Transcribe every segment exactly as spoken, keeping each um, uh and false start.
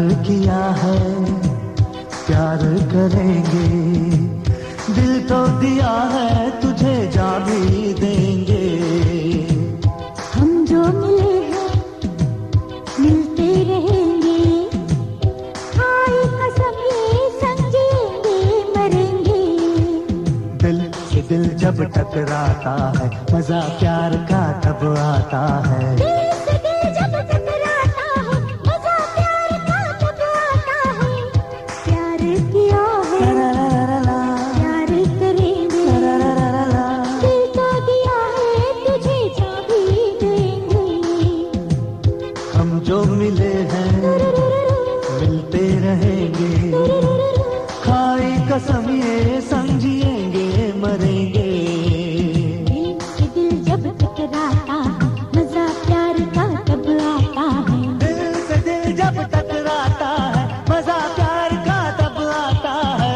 किया है, प्यार करेंगे, दिल तो दिया है तुझे जा भी देंगे। हम जो मिले हैं मिलते रहेंगे, खाई कसम ये समझेंगे मरेंगे। दिल से दिल जब टकराता है, मजा प्यार का तब आता है। दिल से दिल जब टकराता है, मजा प्यार का तब आता है। प्यार किया है, प्यार करेंगे, दिल तो दिया है तुझे जा भी देंगे। हम जो मिले हैं मिलते रहेंगे, खाई कसम ये समझिएंगे मरेंगे। दिल से दिल जब टकराता है, मजा प्यार का तब आता है। दिल से दिल जब टकराता है, मजा प्यार का तब आता है।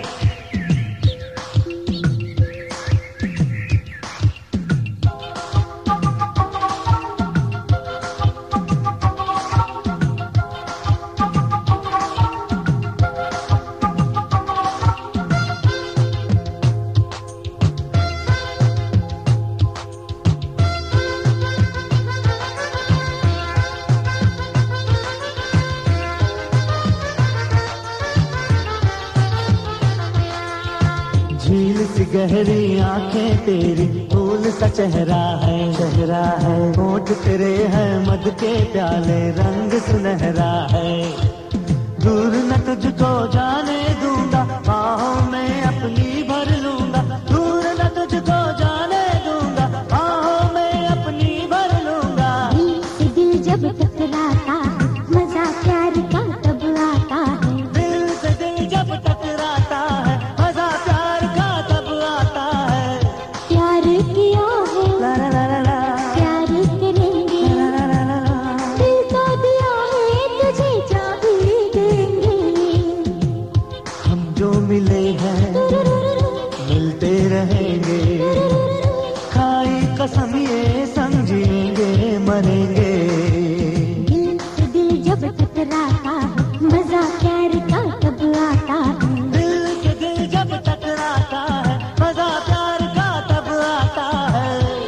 झील सी गहरी आंखें तेरी, फूल सा चेहरा है, चेहरा है। होठ तेरे हैं मद के प्याले, रंग सुनहरा है। दूर न तुझको जाने दूंगा, बाहों में अपनी भर लूंगा। दूर न तुझको जाने दूंगा, बाहों में अपनी भर लूंगा। दिल से दिल जब टकराता है, मजा प्यार का तब आता है। दिल से दिल जब टकराता है, मजा प्यार का तब आता है। प्यार किया है, ला ला ला ला ला, प्यार करेंगे, ला ला ला ला ला। दिल तो दिया है तुझे जा भी देंगे। हम जो मिले हैं मिलते रहेंगे, खाई कसम ये समझेंगे मरेंगे। दिल से दिल जब टकराता है, मजा प्यार का तब आता है। दिल से दिल जब टकराता है, मजा प्यार का तब आता है।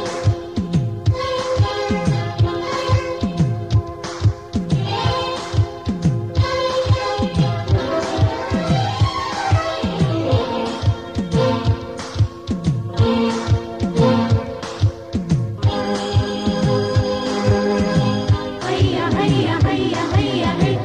हैया हैया हैया हैया है,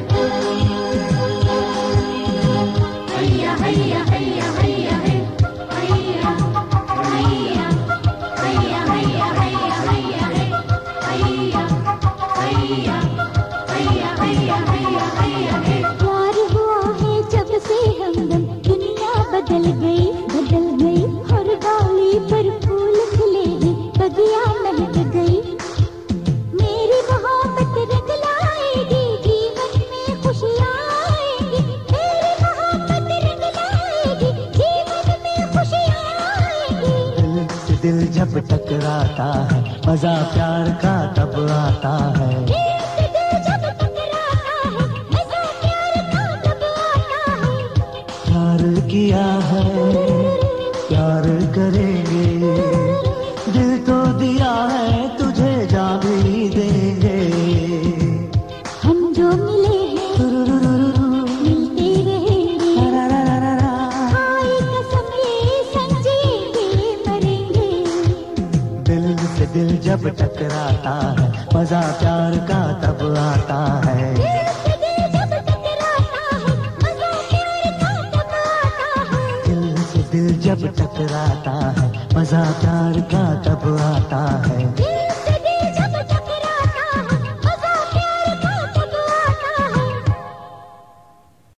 हैया हैया हैया हैया है, हैया हैया हैया हैया हैया हैया है, हैया हैया हैया हैया हैया हैया है। प्यार हुआ है जब से हमदम, दुनिया बदल गई बदल गई। हर डाली पर फूल खिले हैं, बगिया महक गई। मेरी मोहब्बत रंग लाएगी, जीवन में खुशियाँ आएंगी। मेरी मोहब्बत रंग लाएगी, जीवन में खुशियाँ आएंगी। दिल से दिल जब टकराता है, मजा प्यार का तब आता है। दिल से दिल जब टकराता है, मजा प्यार का तब आता है। प्यार किया है, प्यार करेंगे, दिल तो दिया है तुझे जा भी देंगे। हम जो मिले हैं मिलते रहेंगे, ला ला ला ला ला। खाई कसम ये समझेंगे मरेंगे। दिल से दिल जब टकराता है, मजा प्यार का तब आता है। दिल से दिल जब टकराता है, मजा प्यार का तब आता है। दिल से दिल जब टकराता है, मजा प्यार का तब आता है।